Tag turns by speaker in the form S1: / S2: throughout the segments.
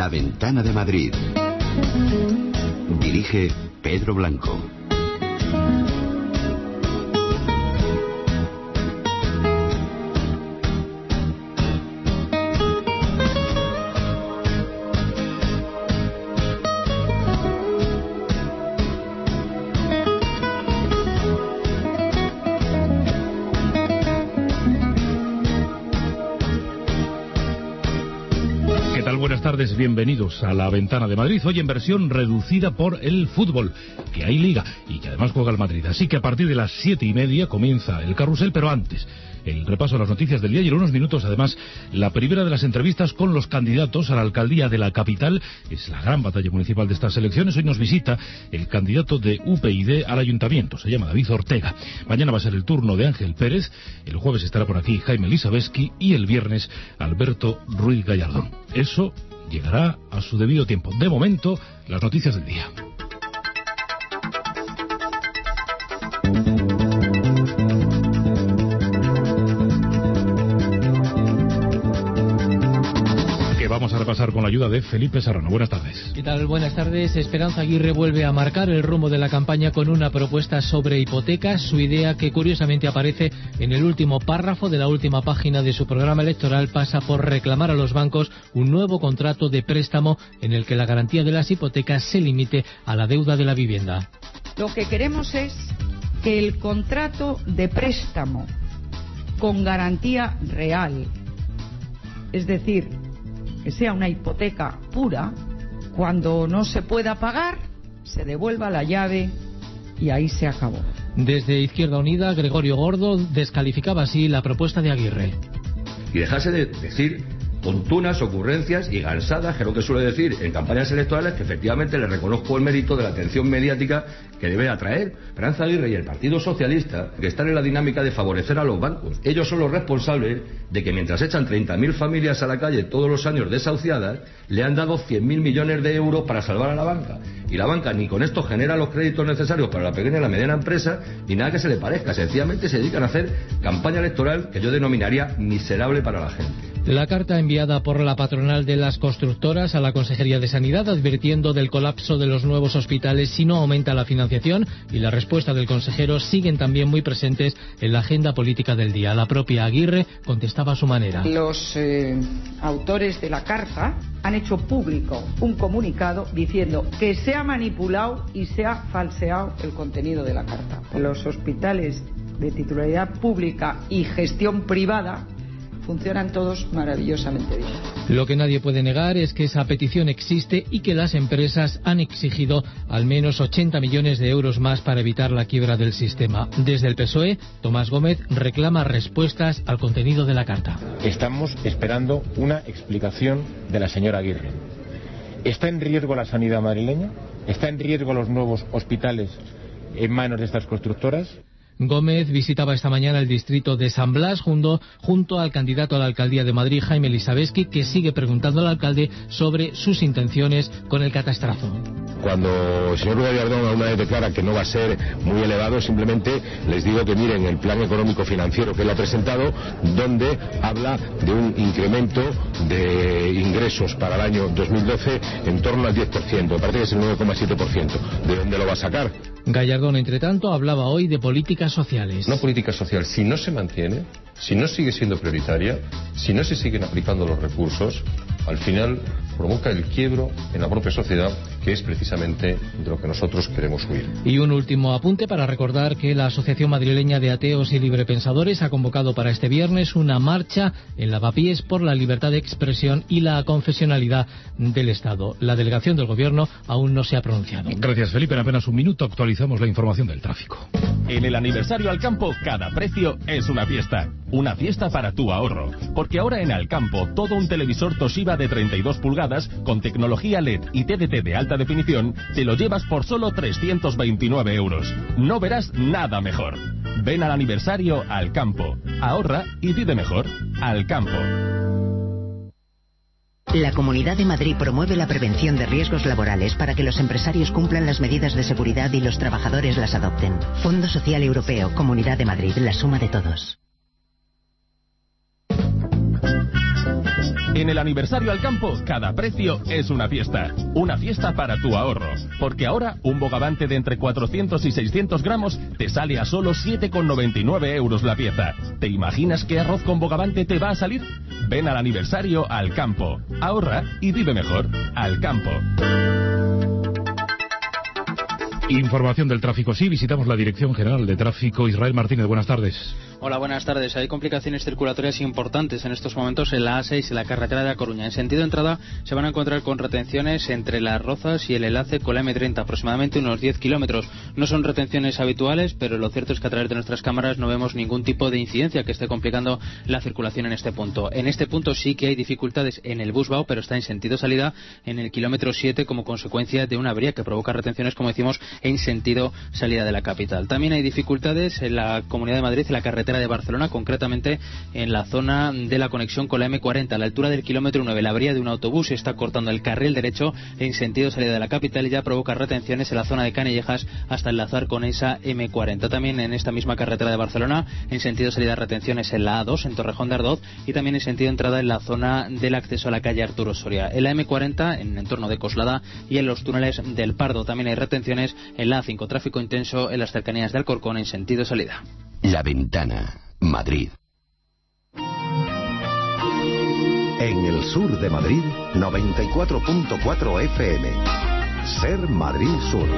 S1: La Ventana de Madrid. Dirige Pedro Blanco.
S2: Buenas tardes, bienvenidos a La Ventana de Madrid, hoy en versión reducida por el fútbol, que hay liga y que además juega el Madrid, así que a partir de las 7:30 comienza el carrusel, pero antes el repaso de las noticias del día y en unos minutos además la primera de las entrevistas con los candidatos a la alcaldía de la capital. Es la gran batalla municipal de estas elecciones. Hoy nos visita el candidato de UPyD al ayuntamiento, se llama David Ortega. Mañana va a ser el turno de Ángel Pérez, el jueves estará por aquí Jaime Lisabeski y el viernes Alberto Ruiz Gallardón. Eso llegará a su debido tiempo. De momento, las noticias del día. Vamos a repasar con la ayuda de Felipe Serrano. Buenas tardes.
S3: ¿Qué tal? Buenas tardes. Esperanza Aguirre vuelve a marcar el rumbo de la campaña con una propuesta sobre hipotecas. Su idea, que curiosamente aparece en el último párrafo de la última página de su programa electoral, pasa por reclamar a los bancos un nuevo contrato de préstamo en el que la garantía de las hipotecas se limite a la deuda de la vivienda.
S4: Lo que queremos es que el contrato de préstamo con garantía real, es decir, que sea una hipoteca pura, cuando no se pueda pagar, se devuelva la llave y ahí se acabó.
S3: Desde Izquierda Unida, Gregorio Gordo descalificaba así la propuesta de Aguirre.
S5: Y dejarse de decir tontunas, ocurrencias y gansadas, que es lo que suele decir en campañas electorales, que efectivamente le reconozco el mérito de la atención mediática que debe atraer. Esperanza Aguirre y el Partido Socialista, que están en la dinámica de favorecer a los bancos. Ellos son los responsables de que mientras echan 30.000 familias a la calle todos los años desahuciadas, le han dado 100.000 millones de euros para salvar a la banca. Y la banca ni con esto genera los créditos necesarios para la pequeña y la mediana empresa, ni nada que se le parezca. Sencillamente se dedican a hacer campaña electoral que yo denominaría miserable para la gente.
S3: La carta enviada por la patronal de las constructoras a la Consejería de Sanidad advirtiendo del colapso de los nuevos hospitales si no aumenta la financiación, y la respuesta del consejero siguen también muy presentes en la agenda política del día. La propia Aguirre contestaba a su manera.
S4: Los autores de la carta han hecho público un comunicado diciendo que se ha manipulado y se ha falseado el contenido de la carta. Los hospitales de titularidad pública y gestión privada funcionan todos maravillosamente bien.
S3: Lo que nadie puede negar es que esa petición existe y que las empresas han exigido al menos 80 millones de euros más para evitar la quiebra del sistema. Desde el PSOE, Tomás Gómez reclama respuestas al contenido de la carta.
S6: Estamos esperando una explicación de la señora Aguirre. ¿Está en riesgo la sanidad madrileña? ¿Está en riesgo los nuevos hospitales en manos de estas constructoras?
S3: Gómez visitaba esta mañana el distrito de San Blas junto al candidato a la alcaldía de Madrid, Jaime Lisabeski, que sigue preguntando al alcalde sobre sus intenciones con el catastrazo.
S7: Cuando el señor Gallardón alguna vez declara que no va a ser muy elevado, simplemente les digo que miren el plan económico financiero que él ha presentado, donde habla de un incremento de ingresos para el año 2012 en torno al 10%, me parece que es el 9,7%. ¿De dónde lo va a sacar?
S3: Gallardón, entre tanto, hablaba hoy de políticas sociales.
S8: Una política social, si no se mantiene, si no sigue siendo prioritaria, si no se siguen aplicando los recursos, al final provoca el quiebro en la propia sociedad, que es precisamente de lo que nosotros queremos huir.
S3: Y un último apunte para recordar que la Asociación Madrileña de Ateos y Librepensadores ha convocado para este viernes una marcha en Lavapiés por la libertad de expresión y la confesionalidad del Estado. La delegación del Gobierno aún no se ha pronunciado.
S2: Gracias, Felipe. En apenas un minuto actualizamos la información del tráfico.
S9: En el aniversario Alcampo, cada precio es una fiesta. Una fiesta para tu ahorro. Porque ahora en Alcampo, todo un televisor Toshiba de 32 pulgadas con tecnología LED y TDT de alta definición, te lo llevas por solo 329 euros. No verás nada mejor. Ven al aniversario Alcampo. Ahorra y vive mejor. Alcampo.
S10: La Comunidad de Madrid promueve la prevención de riesgos laborales para que los empresarios cumplan las medidas de seguridad y los trabajadores las adopten. Fondo Social Europeo, Comunidad de Madrid, la suma de todos.
S9: En el aniversario al campo, cada precio es una fiesta. Una fiesta para tu ahorro. Porque ahora, un bogavante de entre 400 y 600 gramos te sale a solo 7,99 euros la pieza. ¿Te imaginas qué arroz con bogavante te va a salir? Ven al aniversario al campo. Ahorra y vive mejor. Al campo.
S2: Información del tráfico. Sí, visitamos la Dirección General de Tráfico. Israel Martínez, buenas tardes.
S11: Hola, buenas tardes. Hay complicaciones circulatorias importantes en estos momentos en la A6 y la carretera de A Coruña. En sentido de entrada se van a encontrar con retenciones entre Las Rozas y el enlace con la M30, aproximadamente unos 10 kilómetros. No son retenciones habituales, pero lo cierto es que a través de nuestras cámaras no vemos ningún tipo de incidencia que esté complicando la circulación en este punto. En este punto sí que hay dificultades en el Busbao, pero está en sentido salida en el kilómetro 7 como consecuencia de una avería que provoca retenciones, como decimos, en sentido salida de la capital. También hay dificultades en la Comunidad de Madrid, en la carretera de Barcelona, concretamente en la zona de la conexión con la M40, a la altura del kilómetro 9. La avería de un autobús está cortando el carril derecho en sentido salida de la capital y ya provoca retenciones en la zona de Canillejas hasta enlazar con esa M40. También en esta misma carretera de Barcelona, en sentido salida, retenciones en la A2, en Torrejón de Ardoz, y también en sentido entrada en la zona del acceso a la calle Arturo Soria. En la M40, en el entorno de Coslada y en los túneles del Pardo. También hay retenciones en la A5, tráfico intenso en las cercanías de Alcorcón en sentido salida.
S1: La Ventana, Madrid.
S12: En el sur de Madrid, 94.4 FM. Ser Madrid Sur.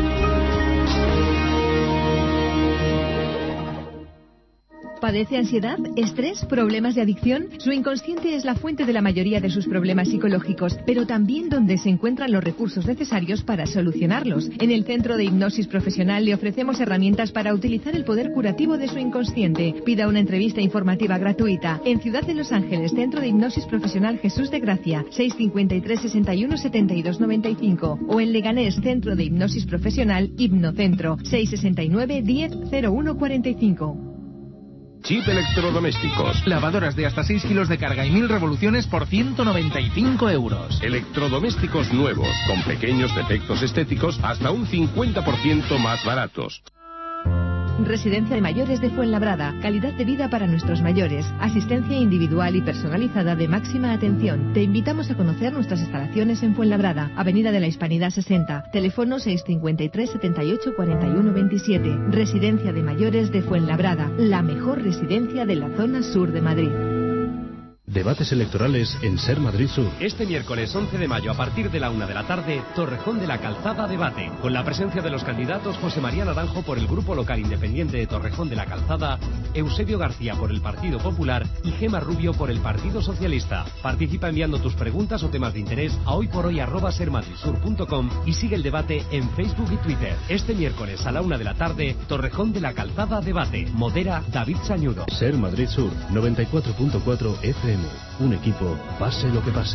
S13: ¿Padece ansiedad, estrés, problemas de adicción? Su inconsciente es la fuente de la mayoría de sus problemas psicológicos, pero también donde se encuentran los recursos necesarios para solucionarlos. En el Centro de Hipnosis Profesional le ofrecemos herramientas para utilizar el poder curativo de su inconsciente. Pida una entrevista informativa gratuita. En Ciudad de Los Ángeles, Centro de Hipnosis Profesional Jesús de Gracia, 653 61 72 95. O en Leganés, Centro de Hipnosis Profesional Hipnocentro, 669 10 01 45.
S14: Chip Electrodomésticos. Lavadoras de hasta 6 kilos de carga y 1000 revoluciones por 195 euros.
S15: Electrodomésticos nuevos, con pequeños defectos estéticos, hasta un 50% más baratos.
S13: Residencia de Mayores de Fuenlabrada. Calidad de vida para nuestros mayores. Asistencia individual y personalizada de máxima atención. Te invitamos a conocer nuestras instalaciones en Fuenlabrada, Avenida de la Hispanidad 60. Teléfono 653 78 41 27. Residencia de Mayores de Fuenlabrada. La mejor residencia de la zona sur de Madrid.
S16: Debates electorales en Ser Madrid Sur.
S17: Este miércoles 11 de mayo a partir de la 1 de la tarde, Torrejón de la Calzada debate, con la presencia de los candidatos José María Naranjo por el Grupo Local Independiente de Torrejón de la Calzada, Eusebio García por el Partido Popular y Gema Rubio por el Partido Socialista. Participa enviando tus preguntas o temas de interés a hoyporhoy@sermadridsur.com y sigue el debate en Facebook y Twitter. Este miércoles a la 1 de la tarde, Torrejón de la Calzada debate. Modera David Sañudo.
S16: Ser Madrid Sur, 94.4 FM. Un equipo, pase lo que pase.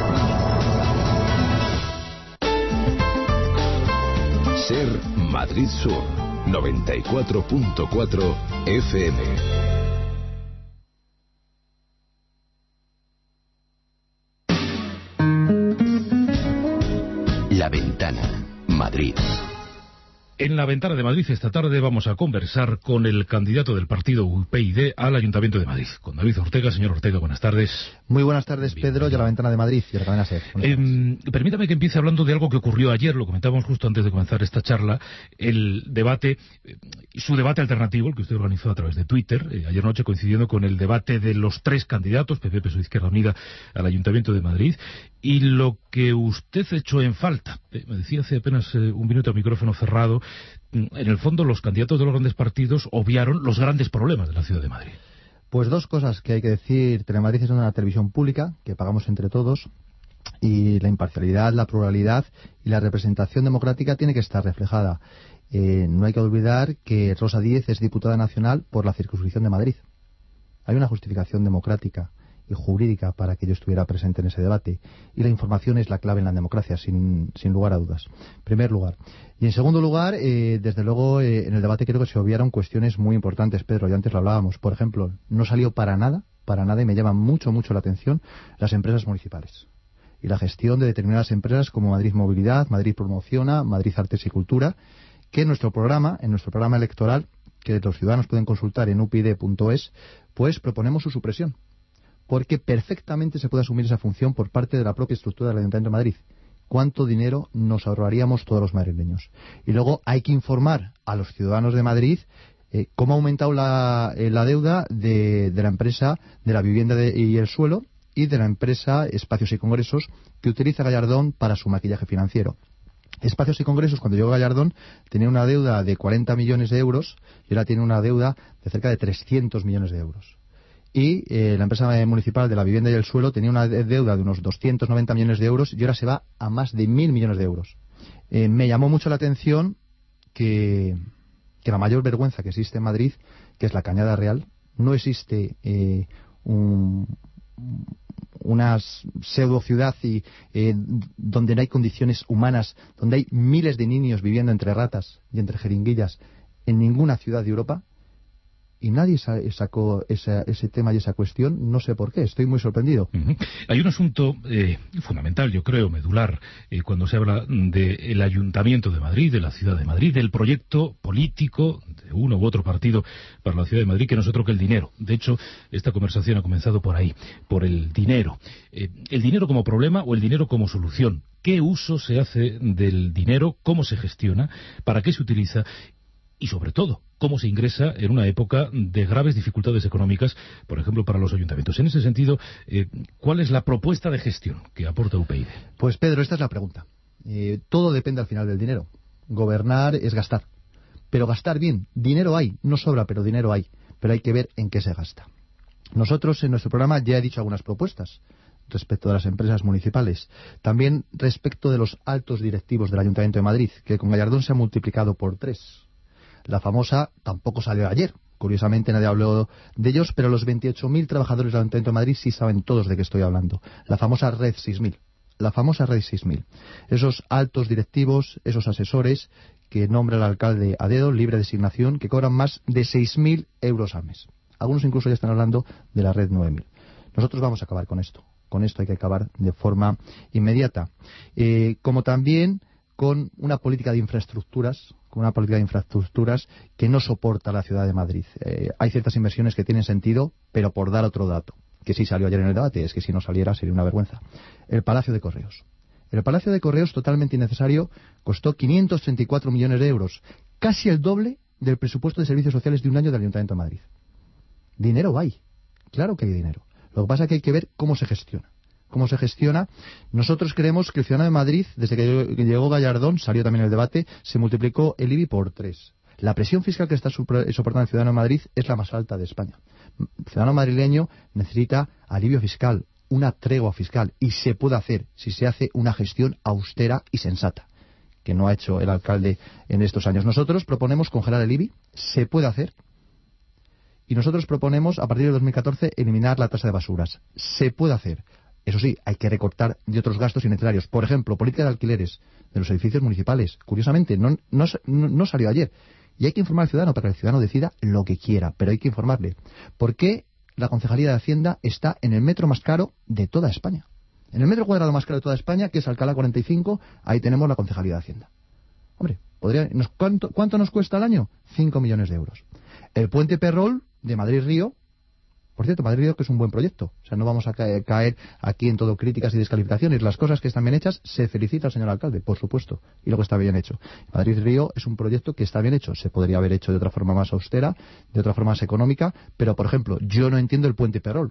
S12: Ser Madrid Sur, 94.4 FM.
S1: La Ventana, Madrid.
S2: En la Ventana de Madrid esta tarde vamos a conversar con el candidato del partido UPyD al Ayuntamiento de Madrid, con David Ortega. Señor Ortega, buenas tardes.
S18: Muy buenas tardes, Pedro, y a la Ventana de Madrid y a la cadena SER.
S2: Permítame que empiece hablando de algo que ocurrió ayer, lo comentábamos justo antes de comenzar esta charla, el debate, su debate alternativo, el que usted organizó a través de Twitter, ayer noche coincidiendo con el debate de los tres candidatos, PP, PSOE, Izquierda Unida, al Ayuntamiento de Madrid, y lo que usted echó en falta, me decía hace apenas un minuto a micrófono cerrado, en el fondo los candidatos de los grandes partidos obviaron los grandes problemas de la ciudad de Madrid.
S18: Pues dos cosas que hay que decir. Telemadrid es una televisión pública que pagamos entre todos, y la imparcialidad, la pluralidad y la representación democrática tiene que estar reflejada. No hay que olvidar que Rosa Díez es diputada nacional por la circunscripción de Madrid. Hay una justificación democrática y jurídica para que yo estuviera presente en ese debate, y la información es la clave en la democracia, sin lugar a dudas. En primer lugar. Y en segundo lugar, desde luego, en el debate creo que se obviaron cuestiones muy importantes, Pedro, y antes lo hablábamos. Por ejemplo, no salió para nada, y me llama mucho la atención, las empresas municipales y la gestión de determinadas empresas como Madrid Movilidad, Madrid Promociona, Madrid Artes y Cultura, que en nuestro programa electoral, que los ciudadanos pueden consultar en upyd.es, pues proponemos su supresión. porque perfectamente se puede asumir esa función por parte de la propia estructura del Ayuntamiento de Madrid. ¿Cuánto dinero nos ahorraríamos todos los madrileños? Y luego hay que informar a los ciudadanos de Madrid cómo ha aumentado la deuda de la empresa de la vivienda y el suelo y de la empresa Espacios y Congresos, que utiliza Gallardón para su maquillaje financiero. Espacios y Congresos, cuando llegó Gallardón, tenía una deuda de 40 millones de euros y ahora tiene una deuda de cerca de 300 millones de euros. Y la empresa municipal de la vivienda y el suelo tenía una deuda de unos 290 millones de euros y ahora se va a más de 1.000 millones de euros. Me llamó mucho la atención que la mayor vergüenza que existe en Madrid, que es la Cañada Real, no existe una pseudo ciudad donde no hay condiciones humanas, donde hay miles de niños viviendo entre ratas y entre jeringuillas en ninguna ciudad de Europa, y nadie sacó ese tema y esa cuestión. No sé por qué, estoy muy sorprendido.
S2: Hay un asunto fundamental, yo creo, medular, cuando se habla del Ayuntamiento de Madrid, de la Ciudad de Madrid, del proyecto político de uno u otro partido para la Ciudad de Madrid, que no es otro que el dinero. De hecho, esta conversación ha comenzado por ahí, por el dinero. ¿El dinero como problema o el dinero como solución? ¿Qué uso se hace del dinero? ¿Cómo se gestiona? ¿Para qué se utiliza? Y sobre todo, cómo se ingresa en una época de graves dificultades económicas, por ejemplo, para los ayuntamientos. En ese sentido, ¿cuál es la propuesta de gestión que aporta UPyD?
S18: Pues Pedro, esta es la pregunta. Todo depende al final del dinero. Gobernar es gastar. Pero gastar bien. Dinero hay, no sobra, pero dinero hay. Pero hay que ver en qué se gasta. Nosotros en nuestro programa ya he dicho algunas propuestas respecto de las empresas municipales. También respecto de los altos directivos del Ayuntamiento de Madrid, que con Gallardón se ha multiplicado por 3. La famosa tampoco salió ayer. Curiosamente nadie habló de ellos, pero los 28.000 trabajadores del Ayuntamiento de Madrid sí saben todos de qué estoy hablando. La famosa Red 6.000. La famosa Red 6.000. Esos altos directivos, esos asesores que nombra el alcalde a dedo, libre designación, que cobran más de 6.000 euros al mes. Algunos incluso ya están hablando de la Red 9.000. Nosotros vamos a acabar con esto. Con esto hay que acabar de forma inmediata. Como también con una política de infraestructuras, que no soporta la ciudad de Madrid. Hay ciertas inversiones que tienen sentido, pero por dar otro dato, que sí salió ayer en el debate, es que si no saliera sería una vergüenza. El Palacio de Correos. El Palacio de Correos, totalmente innecesario, costó 534 millones de euros, casi el doble del presupuesto de servicios sociales de un año del Ayuntamiento de Madrid. Dinero hay, claro que hay dinero. Lo que pasa es que hay que ver cómo se gestiona. Nosotros creemos que el ciudadano de Madrid, desde que llegó Gallardón, salió también el debate, se multiplicó el IBI por 3. La presión fiscal que está soportando el ciudadano de Madrid es la más alta de España. El ciudadano madrileño necesita alivio fiscal, una tregua fiscal, y se puede hacer si se hace una gestión austera y sensata, que no ha hecho el alcalde en estos años. Nosotros proponemos congelar el IBI, se puede hacer, y nosotros proponemos a partir de 2014 eliminar la tasa de basuras, se puede hacer. Eso sí, hay que recortar de otros gastos innecesarios. Por ejemplo, política de alquileres de los edificios municipales. Curiosamente, no salió ayer. Y hay que informar al ciudadano para que el ciudadano decida lo que quiera, pero hay que informarle. ¿Por qué la Concejalía de Hacienda está en el metro más caro de toda España? En el metro cuadrado más caro de toda España, que es Alcalá 45, ahí tenemos la Concejalía de Hacienda. Hombre, ¿cuánto nos cuesta al año? 5 millones de euros. El puente Perrol de Madrid-Río. Por cierto, Madrid-Río, que es un buen proyecto. O sea, no vamos a caer aquí en todo críticas y descalificaciones. Las cosas que están bien hechas, se felicita al señor alcalde, por supuesto. Y lo que está bien hecho. Madrid-Río es un proyecto que está bien hecho. Se podría haber hecho de otra forma más austera, de otra forma más económica. Pero, por ejemplo, yo no entiendo el puente Perrol.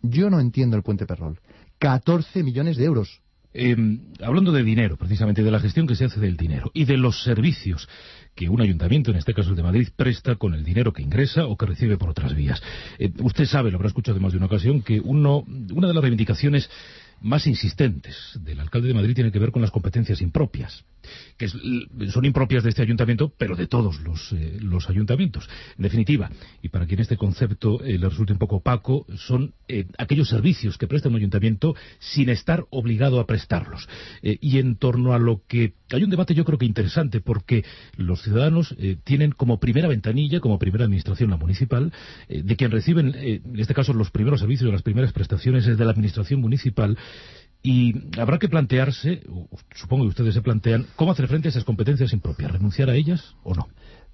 S18: 14 millones de euros.
S2: Hablando de dinero, precisamente, de la gestión que se hace del dinero y de los servicios que un ayuntamiento, en este caso el de Madrid, presta con el dinero que ingresa o que recibe por otras vías. Usted sabe, lo habrá escuchado en más de una ocasión, que una de las reivindicaciones más insistentes del alcalde de Madrid tiene que ver con las competencias impropias, que son impropias de este ayuntamiento, pero de todos los ayuntamientos. En definitiva, y para quien este concepto le resulte un poco opaco, son aquellos servicios que presta un ayuntamiento sin estar obligado a prestarlos. Y en torno a lo que hay un debate, yo creo que interesante, porque los ciudadanos tienen como primera ventanilla, como primera administración la municipal, de quien reciben, en este caso, los primeros servicios, las primeras prestaciones es de la administración municipal. Y habrá que plantearse, supongo que ustedes se plantean, cómo hacer frente a esas competencias impropias, renunciar a ellas o no.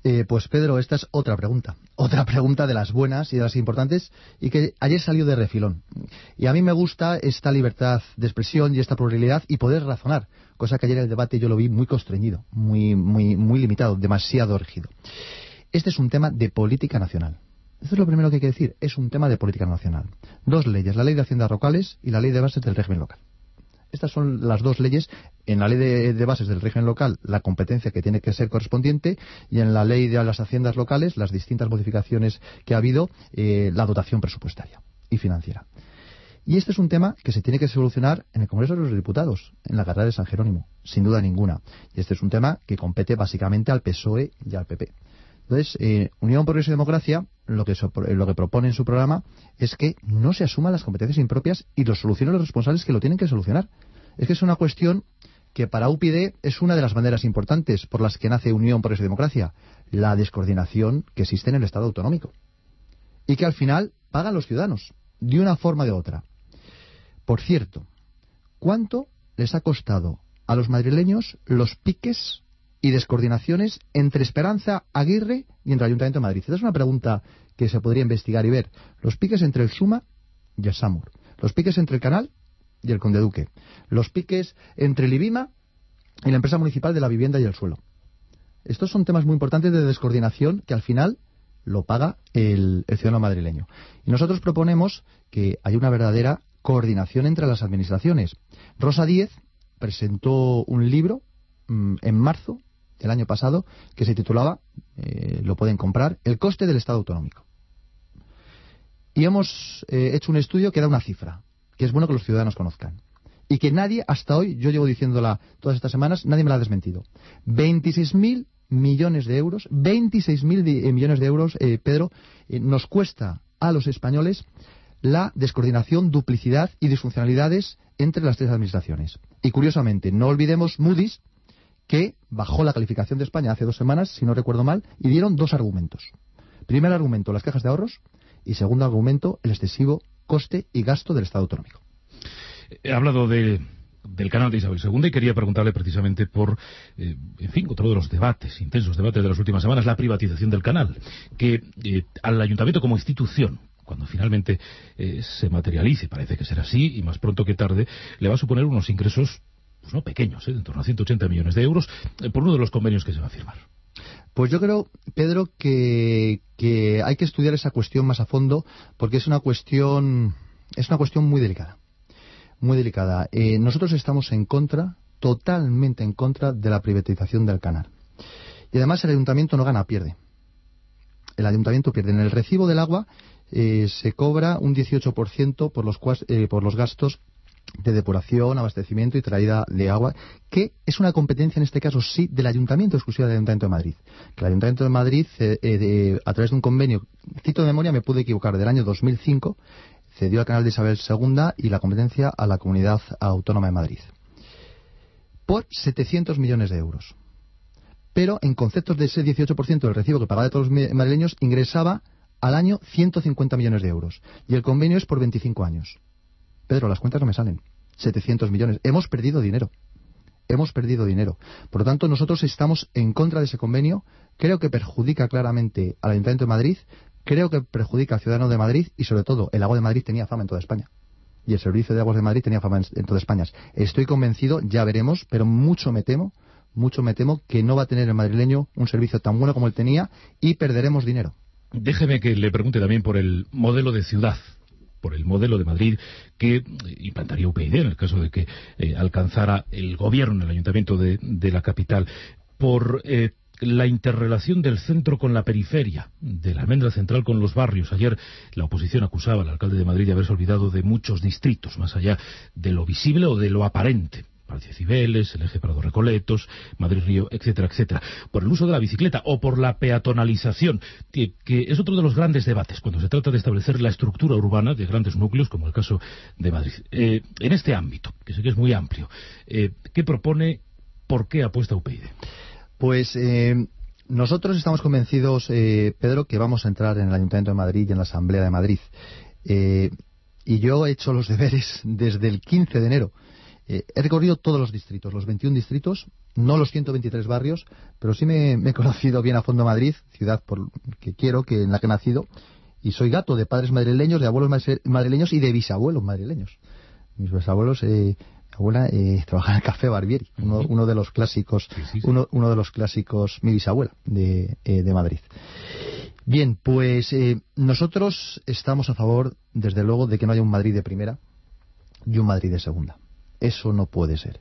S18: Pues Pedro, esta es otra pregunta de las buenas y de las importantes, y que ayer salió de refilón. Y a mí me gusta esta libertad de expresión y esta pluralidad y poder razonar, cosa que ayer en el debate yo lo vi muy constreñido, muy limitado, demasiado rígido. Este es un tema de política nacional. Esto es lo primero que hay que decir, es un tema de política nacional. Dos leyes, la ley de haciendas locales y la ley de bases del régimen local. Estas son las dos leyes. En la ley de bases del régimen local, la competencia que tiene que ser correspondiente, y en la ley de las haciendas locales, las distintas modificaciones que ha habido, la dotación presupuestaria y financiera. Y este es un tema que se tiene que solucionar en el Congreso de los Diputados, en la carrera de San Jerónimo, sin duda ninguna. Y este es un tema que compete básicamente al PSOE y al PP. Entonces, Unión, Progreso y Democracia lo que propone en su programa es que no se asuman las competencias impropias y los solucionen los responsables que lo tienen que solucionar. Es que es una cuestión que para UPyD es una de las banderas importantes por las que nace Unión, Progreso y Democracia, la descoordinación que existe en el Estado autonómico y que al final pagan los ciudadanos de una forma o de otra. Por cierto, ¿cuánto les ha costado a los madrileños los piques y descoordinaciones entre Esperanza Aguirre y entre el Ayuntamiento de Madrid? Esta es una pregunta que se podría investigar y ver. Los piques entre el Suma y el Samur. Los piques entre el Canal y el Conde Duque. Los piques entre el IBIMA y la empresa municipal de la vivienda y el suelo. Estos son temas muy importantes de descoordinación que al final lo paga el ciudadano madrileño. Y nosotros proponemos que haya una verdadera coordinación entre las administraciones. Rosa Díez presentó un libro en marzo el año pasado, que se titulaba, lo pueden comprar, El coste del Estado autonómico. Y hemos hecho un estudio que da una cifra, que es bueno que los ciudadanos conozcan. Y que nadie, hasta hoy, yo llevo diciéndola todas estas semanas, nadie me la ha desmentido. 26.000 millones de euros, 26.000 millones de euros, Pedro, nos cuesta a los españoles la descoordinación, duplicidad y disfuncionalidades entre las tres administraciones. Y curiosamente, no olvidemos Moody's, que bajó la calificación de España hace 2 semanas, si no recuerdo mal, y dieron 2 argumentos. Primer argumento, las cajas de ahorros, y segundo argumento, el excesivo coste y gasto del Estado autonómico.
S2: He hablado del canal de Isabel II y quería preguntarle precisamente por, en fin, otro de los debates, intensos debates de las últimas semanas, la privatización del canal, que al Ayuntamiento como institución, cuando finalmente se materialice, parece que será así, y más pronto que tarde, le va a suponer unos ingresos pues no pequeños, en torno a 180 millones de euros, por uno de los convenios que se va a firmar.
S18: Pues yo creo, Pedro, que hay que estudiar esa cuestión más a fondo, porque es una cuestión muy delicada. Muy delicada. Nosotros estamos totalmente en contra de la privatización del canal. Y además el ayuntamiento no gana, pierde. El ayuntamiento pierde. En el recibo del agua se cobra un 18% por los gastos de depuración, abastecimiento y traída de agua, que es una competencia en este caso sí del Ayuntamiento, exclusiva del Ayuntamiento de Madrid. Que el Ayuntamiento de Madrid, a través de un convenio, cito de memoria, me pude equivocar, del año 2005, cedió al canal de Isabel II y la competencia a la Comunidad Autónoma de Madrid por 700 millones de euros. Pero en conceptos de ese 18% del recibo que pagaba de todos los madrileños, ingresaba al año 150 millones de euros. Y el convenio es por 25 años. Pedro, las cuentas no me salen. 700 millones. Hemos perdido dinero. Por lo tanto, nosotros estamos en contra de ese convenio. Creo que perjudica claramente al Ayuntamiento de Madrid. Creo que perjudica al ciudadano de Madrid. Y sobre todo, el agua de Madrid tenía fama en toda España. Y el servicio de aguas de Madrid tenía fama en toda España. Estoy convencido, ya veremos, pero mucho me temo que no va a tener el madrileño un servicio tan bueno como él tenía y perderemos dinero.
S2: Déjeme que le pregunte también por el modelo de ciudad, por el modelo de Madrid que implantaría UPyD en el caso de que alcanzara el gobierno en el ayuntamiento de la capital, por la interrelación del centro con la periferia, de la almendra central con los barrios. Ayer la oposición acusaba al alcalde de Madrid de haberse olvidado de muchos distritos, más allá de lo visible o de lo aparente. Parque Cibeles, el eje Prado Recoletos, Madrid Río, etcétera, etcétera, por el uso de la bicicleta o por la peatonalización, que es otro de los grandes debates cuando se trata de establecer la estructura urbana de grandes núcleos, como el caso de Madrid. En este ámbito, que sé que es muy amplio, ¿qué propone, por qué apuesta UPyD?
S18: Pues nosotros estamos convencidos, Pedro, que vamos a entrar en el Ayuntamiento de Madrid y en la Asamblea de Madrid. Y yo he hecho los deberes desde el 15 de enero. He recorrido todos los distritos, los 21 distritos, no los 123 barrios, pero sí me he conocido bien a fondo Madrid, ciudad que quiero, en la que he nacido, y soy gato de padres madrileños, de abuelos madrileños y de bisabuelos madrileños. Mis bisabuelos, mi abuela trabajaba en el Café Barbieri, uno de los clásicos, uno de los clásicos, mi bisabuela de Madrid. Bien, pues nosotros estamos a favor, desde luego, de que no haya un Madrid de primera y un Madrid de segunda. Eso no puede ser.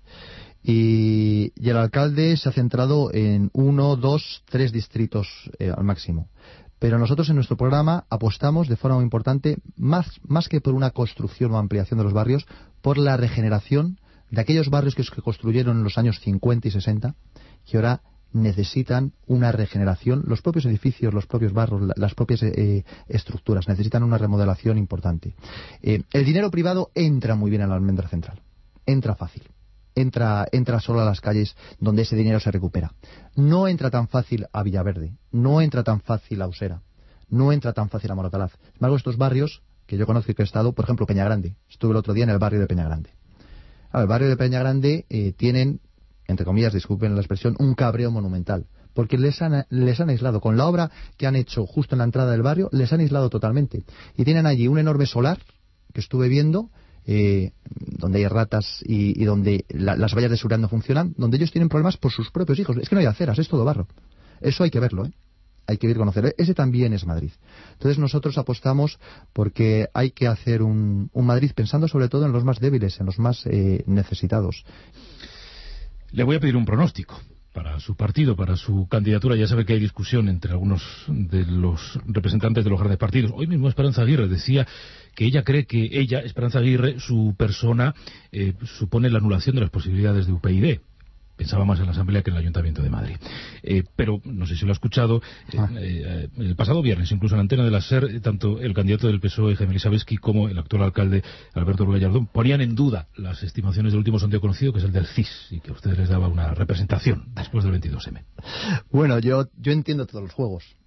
S18: Y el alcalde se ha centrado en 1, 2, 3 distritos al máximo. Pero nosotros en nuestro programa apostamos de forma muy importante, más que por una construcción o ampliación de los barrios, por la regeneración de aquellos barrios que se construyeron en los años 50 y 60, que ahora necesitan una regeneración. Los propios edificios, los propios barrios, las propias estructuras necesitan una remodelación importante. El dinero privado entra muy bien en la almendra central. Entra fácil. Entra solo a las calles donde ese dinero se recupera. No entra tan fácil a Villaverde, no entra tan fácil a Usera, no entra tan fácil a Moratalaz. Sin embargo, estos barrios que yo conozco y que he estado, por ejemplo, Peñagrande. Estuve el otro día en el barrio de Peñagrande. El barrio de Peñagrande tienen, entre comillas, disculpen la expresión, un cabreo monumental. Porque les han aislado. Con la obra que han hecho justo en la entrada del barrio, les han aislado totalmente. Y tienen allí un enorme solar, que estuve viendo, donde hay ratas y donde las vallas de seguridad no funcionan, donde ellos tienen problemas por sus propios hijos. Es que no hay aceras, es todo barro. Eso hay que verlo, hay que ir a conocer. Ese también es Madrid. Entonces nosotros apostamos porque hay que hacer un Madrid pensando sobre todo en los más débiles, en los más necesitados.
S2: Le voy a pedir un pronóstico para su partido, para su candidatura. Ya sabe que hay discusión entre algunos de los representantes de los grandes partidos. Hoy mismo Esperanza Aguirre decía que ella cree que Esperanza Aguirre, su persona, supone la anulación de las posibilidades de UPyD. Pensaba más en la Asamblea que en el Ayuntamiento de Madrid. Pero, no sé si lo ha escuchado, el pasado viernes, incluso en la antena de la SER, tanto el candidato del PSOE, Jaime Elisabetsky, como el actual alcalde, Alberto Gallardón, ponían en duda las estimaciones del último sondeo conocido, que es el del CIS, y que a ustedes les daba una representación después del 22M.
S18: Bueno, yo entiendo todos los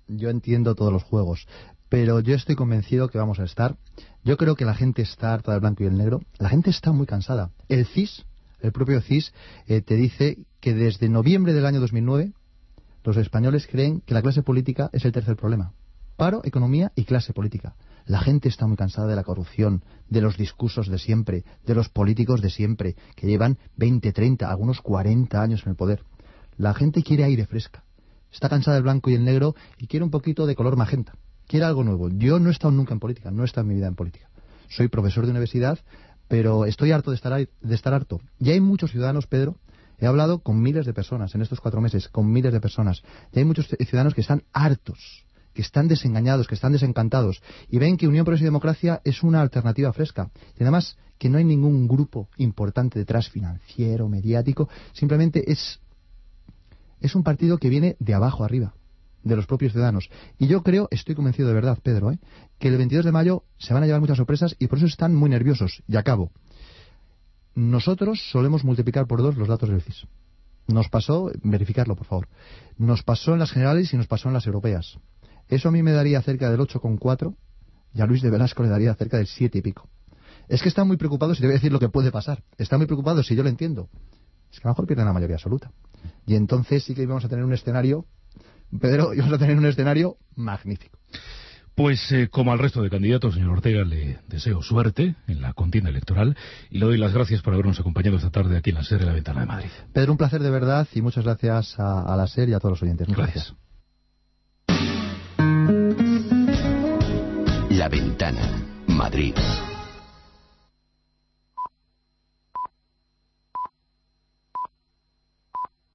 S18: juegos. Pero yo estoy convencido que vamos a estar. Yo creo que la gente está harta del blanco y el negro. La gente está muy cansada. El CIS... El propio CIS te dice que desde noviembre del año 2009 los españoles creen que la clase política es el tercer problema. Paro, economía y clase política. La gente está muy cansada de la corrupción, de los discursos de siempre, de los políticos de siempre, que llevan 20, 30, algunos 40 años en el poder. La gente quiere aire fresca. Está cansada del blanco y el negro y quiere un poquito de color magenta. Quiere algo nuevo. Yo no he estado nunca en política, no he estado en mi vida en política. Soy profesor de universidad, pero estoy harto de estar harto. Y hay muchos ciudadanos, Pedro, he hablado con miles de personas en estos 4 meses, con miles de personas, y hay muchos ciudadanos que están hartos, que están desengañados, que están desencantados, y ven que Unión Progreso y Democracia es una alternativa fresca. Y además que no hay ningún grupo importante detrás, financiero, mediático, simplemente es un partido que viene de abajo arriba, de los propios ciudadanos. Y yo estoy convencido de verdad, Pedro, que el 22 de mayo se van a llevar muchas sorpresas y por eso están muy nerviosos. Y acabo. Nosotros solemos multiplicar por 2 los datos del CIS. Nos pasó, verificarlo por favor, nos pasó en las generales y nos pasó en las europeas. Eso a mí me daría cerca del 8,4 y a Luis de Velasco le daría cerca del 7 y pico. Es que están muy preocupados y te voy a decir lo que puede pasar. Están muy preocupados y yo lo entiendo. Es que a lo mejor pierden la mayoría absoluta. Y entonces sí que vamos a tener un escenario, Pedro, íbamos a tener un escenario magnífico.
S2: Pues como al resto de candidatos, señor Ortega, le deseo suerte en la contienda electoral y le doy las gracias por habernos acompañado esta tarde aquí en la SER de la Ventana de Madrid.
S18: Pedro, un placer de verdad y muchas gracias a la SER y a todos los oyentes. Muchas gracias.
S1: La Ventana, Madrid.